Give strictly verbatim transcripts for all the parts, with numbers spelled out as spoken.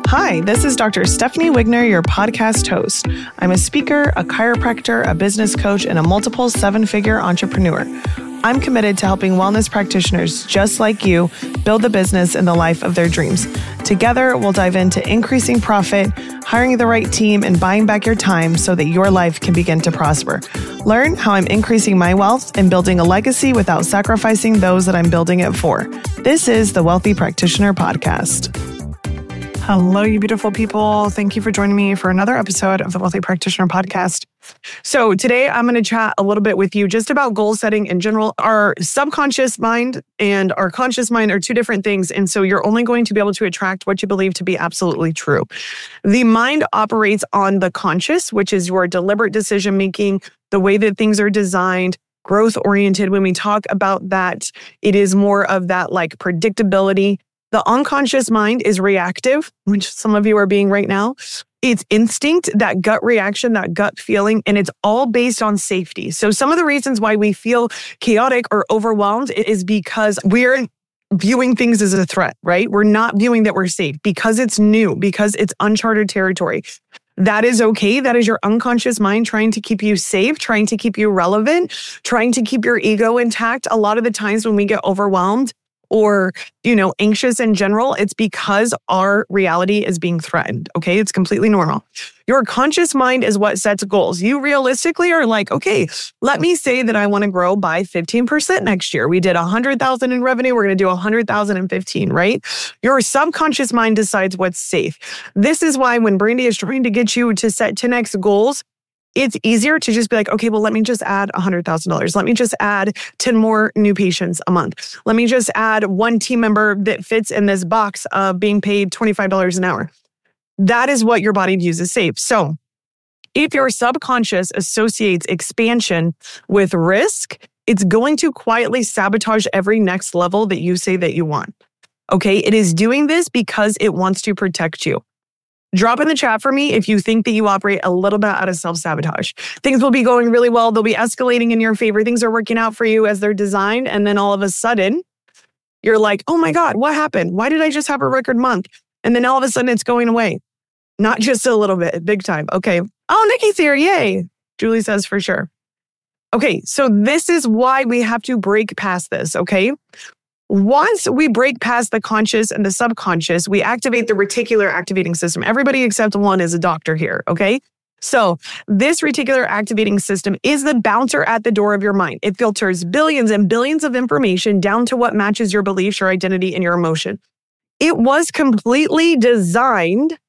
Hi, this is Doctor Stephanie Wigner, your podcast host. I'm a speaker, a chiropractor, a business coach, and a multiple seven-figure entrepreneur. I'm committed to helping wellness practitioners just like you build the business and the life of their dreams. Together, we'll dive into increasing profit, hiring the right team, and buying back your time so that your life can begin to prosper. Learn how I'm increasing my wealth and building a legacy without sacrificing those that I'm building it for. This is the Wealthy Practitioner Podcast. Hello, you beautiful people. Thank you for joining me for another episode of the Wealthy Practitioner Podcast. So today I'm going to chat a little bit with you just about goal setting in general. Our subconscious mind and our conscious mind are two different things. And so you're only going to be able to attract what you believe to be absolutely true. The mind operates on the conscious, which is your deliberate decision making, the way that things are designed, growth oriented. When we talk about that, it is more of that like predictability. The unconscious mind is reactive, which some of you are being right now. It's instinct, that gut reaction, that gut feeling, and it's all based on safety. So some of the reasons why we feel chaotic or overwhelmed is because we're viewing things as a threat, right? We're not viewing that we're safe because it's new, because it's uncharted territory. That is okay. That is your unconscious mind trying to keep you safe, trying to keep you relevant, trying to keep your ego intact. A lot of the times when we get overwhelmed, or, you know, anxious in general, it's because our reality is being threatened, okay? It's completely normal. Your conscious mind is what sets goals. You realistically are like, okay, let me say that I want to grow by fifteen percent next year. We did one hundred thousand in revenue. We're going to do one hundred thousand in fifteen, right? Your subconscious mind decides what's safe. This is why when Brandy is trying to get you to set ten X goals, it's easier to just be like, okay, well, let me just add one hundred thousand dollars. Let me just add ten more new patients a month. Let me just add one team member that fits in this box of being paid twenty-five dollars an hour. That is what your body views as safe. So if your subconscious associates expansion with risk, it's going to quietly sabotage every next level that you say that you want. Okay, it is doing this because it wants to protect you. Drop in the chat for me if you think that you operate a little bit out of self-sabotage. Things will be going really well. They'll be escalating in your favor. Things are working out for you as they're designed. And then all of a sudden, you're like, oh my God, what happened? Why did I just have a record month? And then all of a sudden it's going away. Not just a little bit, big time. Okay. Oh, Nikki's here. Yay. Julie says for sure. Okay. So this is why we have to break past this. Okay. Once we break past the conscious and the subconscious, we activate the reticular activating system. Everybody except one is a doctor here, okay? So this reticular activating system is the bouncer at the door of your mind. It filters billions and billions of information down to what matches your beliefs, your identity, and your emotion. It was completely designed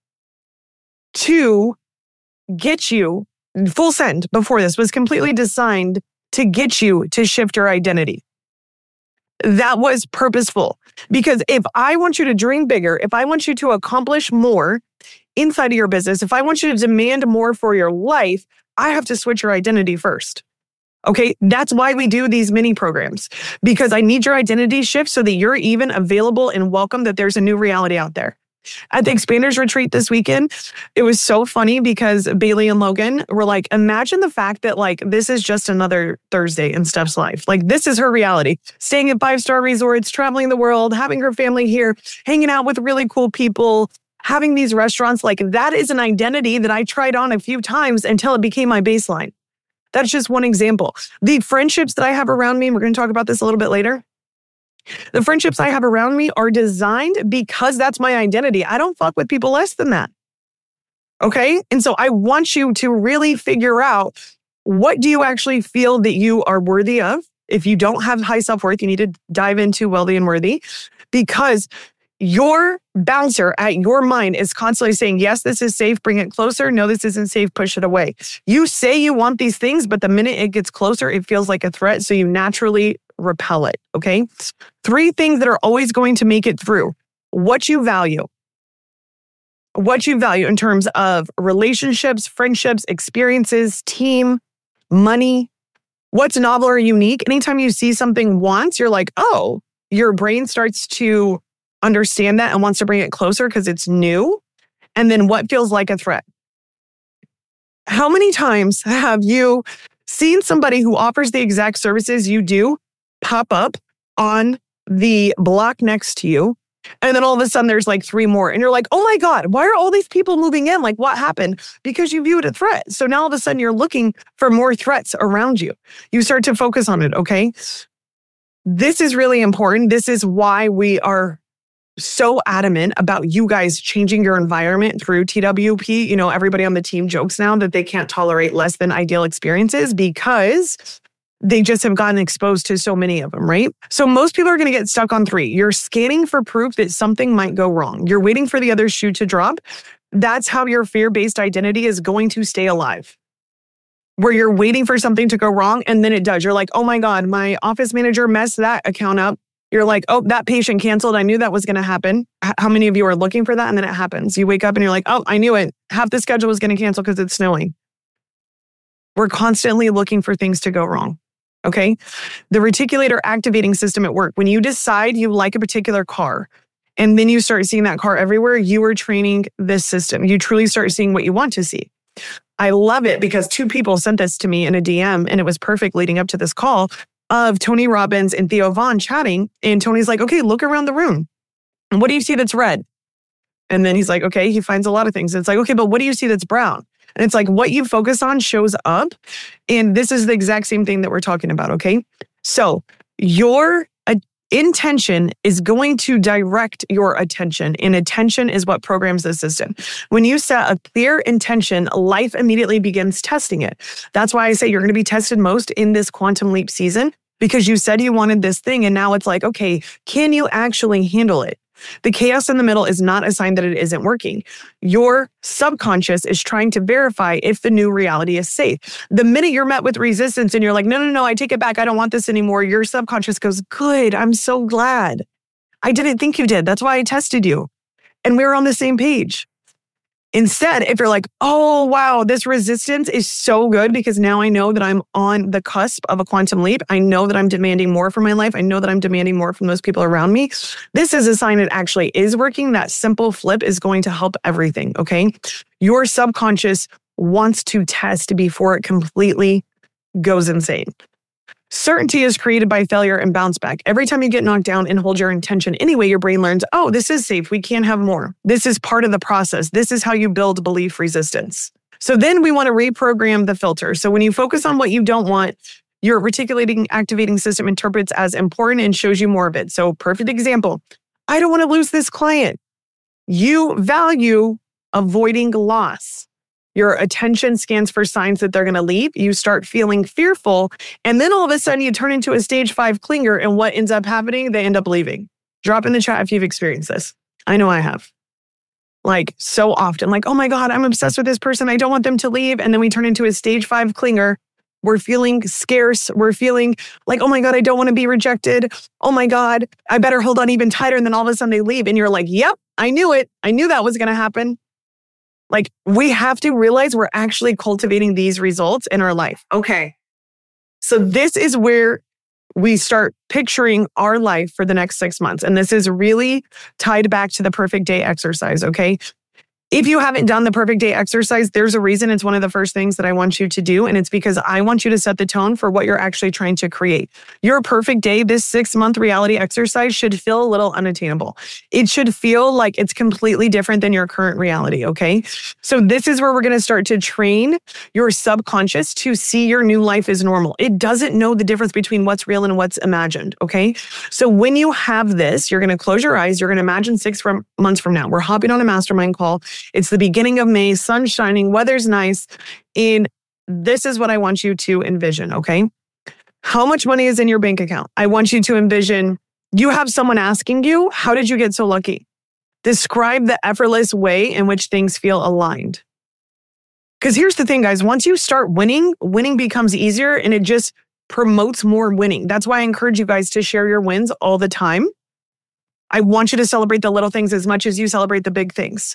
to get you, full send before this, was completely designed to get you to shift your identity. That was purposeful, because if I want you to dream bigger, if I want you to accomplish more inside of your business, if I want you to demand more for your life, I have to switch your identity first. Okay, that's why we do these mini programs, because I need your identity shift so that you're even available and welcome that there's a new reality out there. At the Expanders Retreat this weekend, it was so funny because Bailey and Logan were like, imagine the fact that like, this is just another Thursday in Steph's life. Like, this is her reality. Staying at five-star resorts, traveling the world, having her family here, hanging out with really cool people, having these restaurants. Like, that is an identity that I tried on a few times until it became my baseline. That's just one example. The friendships that I have around me, we're going to talk about this a little bit later. The friendships I have around me are designed because that's my identity. I don't fuck with people less than that. Okay? And so I want you to really figure out, what do you actually feel that you are worthy of? If you don't have high self-worth, you need to dive into wealthy and worthy, because your bouncer at your mind is constantly saying, yes, this is safe, bring it closer. No, this isn't safe, push it away. You say you want these things, but the minute it gets closer, it feels like a threat. So you naturally repel it, okay? Three things that are always going to make it through. What you value. What you value in terms of relationships, friendships, experiences, team, money. What's novel or unique? Anytime you see something once, you're like, oh, your brain starts to understand that and wants to bring it closer because it's new. And then what feels like a threat? How many times have you seen somebody who offers the exact services you do pop up on the block next to you, And then all of a sudden there's like three more. And you're like, oh my God, why are all these people moving in? Like what happened? Because you viewed a threat. So now all of a sudden you're looking for more threats around you. You start to focus on it, okay? This is really important. This is why we are so adamant about you guys changing your environment through T W P. You know, everybody on the team jokes now that they can't tolerate less than ideal experiences because they just have gotten exposed to so many of them, right? So most people are going to get stuck on three. You're scanning for proof that something might go wrong. You're waiting for the other shoe to drop. That's how your fear-based identity is going to stay alive. Where you're waiting for something to go wrong and then it does. You're like, oh my God, my office manager messed that account up. You're like, oh, that patient canceled. I knew that was going to happen. H- how many of you are looking for that? And then it happens. You wake up and you're like, oh, I knew it. Half the schedule was going to cancel because it's snowing. We're constantly looking for things to go wrong. Okay. The reticulator activating system at work, when you decide you like a particular car and then you start seeing that car everywhere, you are training this system. You truly start seeing what you want to see. I love it because two people sent this to me in a D M and it was perfect leading up to this call of Tony Robbins and Theo Vaughn chatting. And Tony's like, okay, look around the room. And what do you see that's red? And then he's like, okay, he finds a lot of things. And it's like, okay, but what do you see that's brown? And it's like what you focus on shows up. And this is the exact same thing that we're talking about, okay? So your uh, intention is going to direct your attention. And attention is what programs the system. When you set a clear intention, life immediately begins testing it. That's why I say you're going to be tested most in this quantum leap season because you said you wanted this thing. And now it's like, okay, can you actually handle it? The chaos in the middle is not a sign that it isn't working. Your subconscious is trying to verify if the new reality is safe. The minute you're met with resistance and you're like, no, no, no, I take it back. I don't want this anymore. Your subconscious goes, good. I'm so glad. I didn't think you did. That's why I tested you. And we were on the same page. Instead, if you're like, oh, wow, this resistance is so good because now I know that I'm on the cusp of a quantum leap. I know that I'm demanding more from my life. I know that I'm demanding more from those people around me. This is a sign it actually is working. That simple flip is going to help everything, okay? Your subconscious wants to test before it completely goes insane. Certainty is created by failure and bounce back. Every time you get knocked down and hold your intention anyway, your brain learns, oh, this is safe. We can't have more. This is part of the process. This is how you build belief resistance. So then we want to reprogram the filter. So when you focus on what you don't want, your reticulating activating system interprets as important and shows you more of it. So perfect example, I don't want to lose this client. You value avoiding loss. Your attention scans for signs that they're going to leave. You start feeling fearful. And then all of a sudden you turn into a stage five clinger. And what ends up happening? They end up leaving. Drop in the chat if you've experienced this. I know I have. Like so often, like, oh my God, I'm obsessed with this person. I don't want them to leave. And then we turn into a stage five clinger. We're feeling scarce. We're feeling like, oh my God, I don't want to be rejected. Oh my God, I better hold on even tighter. And then all of a sudden they leave. And you're like, yep, I knew it. I knew that was going to happen. Like, we have to realize we're actually cultivating these results in our life. Okay. So this is where we start picturing our life for the next six months. And this is really tied back to the perfect day exercise, okay? If you haven't done the perfect day exercise, there's a reason it's one of the first things that I want you to do. And it's because I want you to set the tone for what you're actually trying to create. Your perfect day, this six month reality exercise should feel a little unattainable. It should feel like it's completely different than your current reality, okay? So this is where we're going to start to train your subconscious to see your new life as normal. It doesn't know the difference between what's real and what's imagined, okay? So when you have this, you're going to close your eyes. You're going to imagine six from, months from now. We're hopping on a mastermind call. It's the beginning of May, sun shining, weather's nice. And this is what I want you to envision, okay? How much money is in your bank account? I want you to envision you have someone asking you, how did you get so lucky? Describe the effortless way in which things feel aligned. Because here's the thing, guys. Once you start winning, winning becomes easier and it just promotes more winning. That's why I encourage you guys to share your wins all the time. I want you to celebrate the little things as much as you celebrate the big things.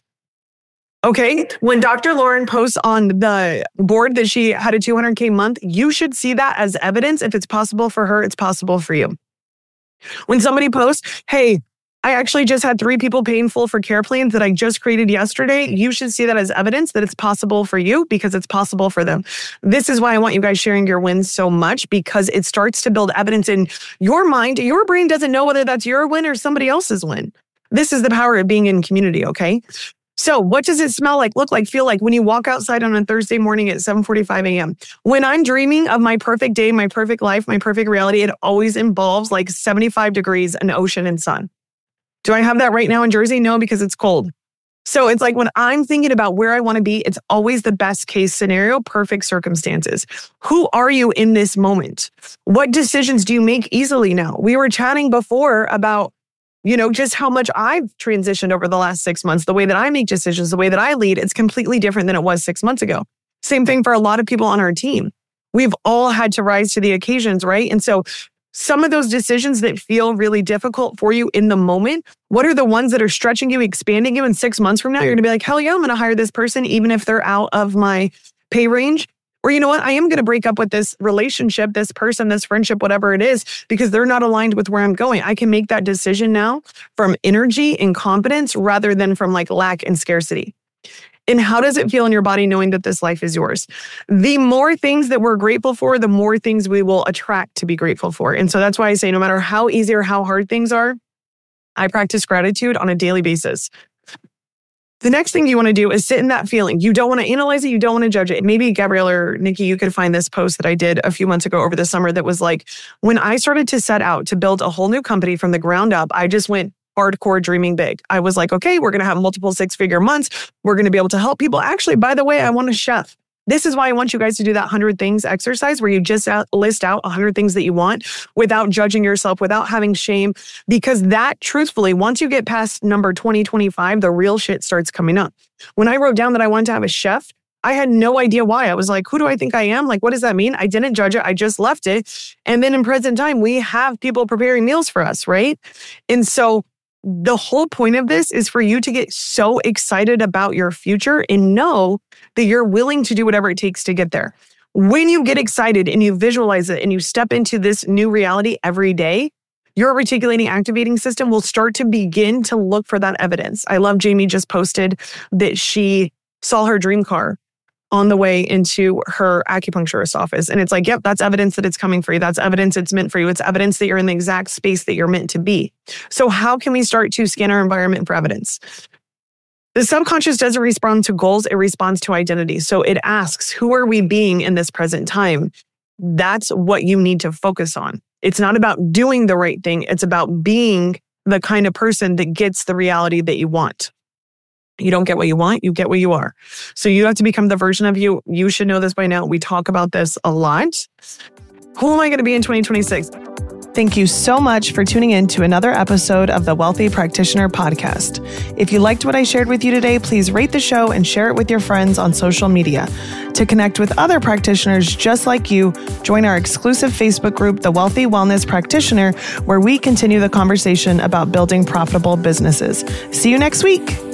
Okay, when Doctor Lauren posts on the board that she had a two hundred K month, you should see that as evidence. If it's possible for her, it's possible for you. When somebody posts, hey, I actually just had three people paying full for care plans that I just created yesterday, you should see that as evidence that it's possible for you because it's possible for them. This is why I want you guys sharing your wins so much, because it starts to build evidence in your mind. Your brain doesn't know whether that's your win or somebody else's win. This is the power of being in community, okay? So what does it smell like, look like, feel like when you walk outside on a Thursday morning at seven forty-five a.m.? When I'm dreaming of my perfect day, my perfect life, my perfect reality, it always involves like seventy-five degrees, an ocean, and sun. Do I have that right now in Jersey? No, because it's cold. So it's like when I'm thinking about where I want to be, it's always the best case scenario, perfect circumstances. Who are you in this moment? What decisions do you make easily now? We were chatting before about, you know, just how much I've transitioned over the last six months, the way that I make decisions, the way that I lead, it's completely different than it was six months ago. Same thing for a lot of people on our team. We've all had to rise to the occasions, right? And so some of those decisions that feel really difficult for you in the moment, what are the ones that are stretching you, expanding you, and six months from now, you're gonna be like, hell yeah, I'm gonna hire this person, even if they're out of my pay range. Or you know what, I am going to break up with this relationship, this person, this friendship, whatever it is, because they're not aligned with where I'm going. I can make that decision now from energy and confidence rather than from like lack and scarcity. And how does it feel in your body knowing that this life is yours? The more things that we're grateful for, the more things we will attract to be grateful for. And so that's why I say no matter how easy or how hard things are, I practice gratitude on a daily basis. The next thing you want to do is sit in that feeling. You don't want to analyze it. You don't want to judge it. Maybe Gabrielle or Nikki, you could find this post that I did a few months ago over the summer that was like, when I started to set out to build a whole new company from the ground up, I just went hardcore dreaming big. I was like, okay, we're going to have multiple six-figure months. We're going to be able to help people. Actually, by the way, I want a chef. This is why I want you guys to do that one hundred things exercise where you just out, list out one hundred things that you want without judging yourself, without having shame. Because that, truthfully, once you get past number twenty, twenty-five, the real shit starts coming up. When I wrote down that I wanted to have a chef, I had no idea why. I was like, who do I think I am? Like, what does that mean? I didn't judge it. I just left it. And then in present time, we have people preparing meals for us, right? And so the whole point of this is for you to get so excited about your future and know that you're willing to do whatever it takes to get there. When you get excited and you visualize it and you step into this new reality every day, your reticulating activating system will start to begin to look for that evidence. I love Jamie just posted that she saw her dream car on the way into her acupuncturist office. And it's like, yep, that's evidence that it's coming for you. That's evidence it's meant for you. It's evidence that you're in the exact space that you're meant to be. So how can we start to scan our environment for evidence? The subconscious doesn't respond to goals. It responds to identity. So it asks, who are we being in this present time? That's what you need to focus on. It's not about doing the right thing. It's about being the kind of person that gets the reality that you want. You don't get what you want, you get what you are. So you have to become the version of you. You should know this by now. We talk about this a lot. Who am I going to be in twenty twenty-six? Thank you so much for tuning in to another episode of the Wealthy Practitioner Podcast. If you liked what I shared with you today, please rate the show and share it with your friends on social media. To connect with other practitioners just like you, join our exclusive Facebook group, The Wealthy Wellness Practitioner, where we continue the conversation about building profitable businesses. See you next week.